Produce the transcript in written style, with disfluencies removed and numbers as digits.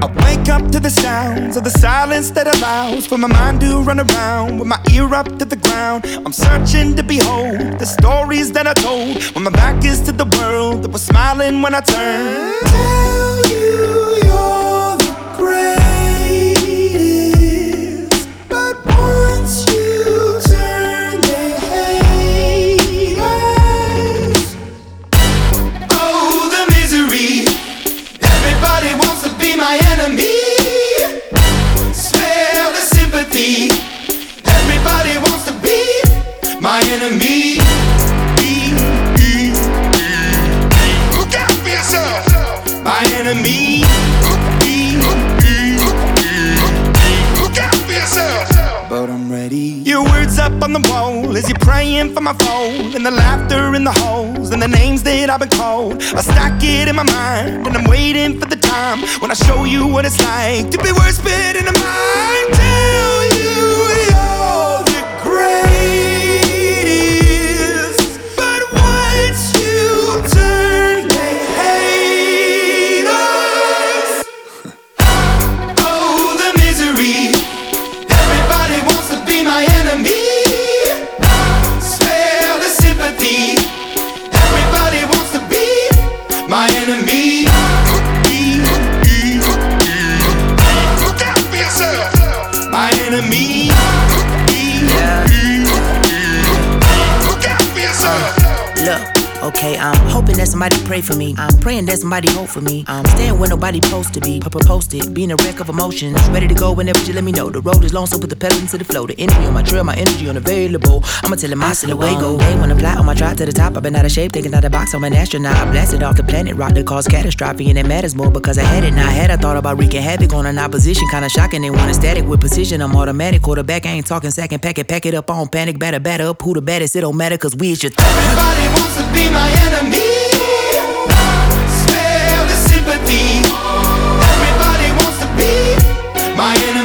I wake up to the sounds of the silence that allows for my mind to run around with my ear up to the ground. I'm searching to behold the stories that I told when my back is to the world that was smiling when I turned. Tell you you're the greatest, but once you turn they hate us. Oh, the misery. Everybody wants to be my enemy. Spare the sympathy. Everybody wants to be my enemy. Look out for yourself. My enemy. Look out for yourself. But I'm ready. Your words up on the wall as you're praying for my phone, and the laughter in the holes and the names that I've been called. I stack it in my mind and I'm waiting for the time when I show you what it's like to be worse fit in a mind. Tell you you're the greatest, but once you turn they hate us. Oh, the misery. Everybody wants to be my enemy. Spare the sympathy. Everybody wants to be my enemy. Look out for yourself. My enemy. Look out for yourself. Look, okay, I'm hoping that somebody pray for me. I'm praying that somebody hope for me. I'm staying where nobody supposed to be. Posted, being a wreck of emotions. Ready to go whenever you let me know. The road is long, so put the pedal into the flow. The energy on my trail, my energy unavailable. I'ma tell him I still away go. They wanna fly on my drive to the top. I've been out of shape, thinking out the box. I'm an astronaut. I blasted off the planet, rock that caused catastrophe, and it matters more because I had it. Now I had I thought about wreaking havoc on an opposition. Kinda shocking, they want a static with precision. I'm automatic, quarterback. I ain't talking second pack it up on panic. Batter up. Who the baddest? It don't matter, cause we is your Everybody wants to be my enemy. Spare the sympathy. Everybody wants to be my enemy.